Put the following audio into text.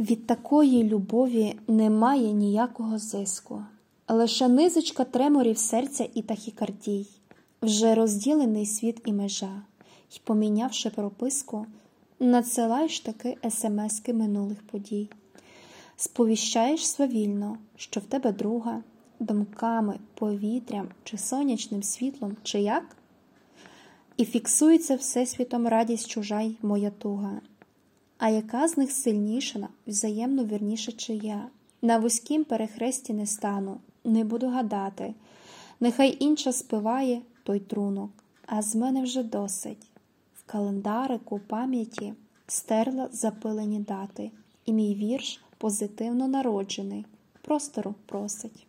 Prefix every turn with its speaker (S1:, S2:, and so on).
S1: Від такої любові немає ніякого зиску. Лише низочка треморів серця і тахікардій, вже розділений світ і межа, й, помінявши прописку, надсилаєш таки есемески минулих подій. Сповіщаєш свавільно, що в тебе друга, думками, повітрям чи сонячним світлом, чи як? І фіксується всесвітом радість чужа й моя туга. А яка з них сильніша, взаємно вірніша чия? На вузькім перехресті не стану, не буду гадати. Нехай інша співає той трунок, а з мене вже досить. В календарику пам'яті стерла запилені дати, і мій вірш позитивно народжений, простору просить.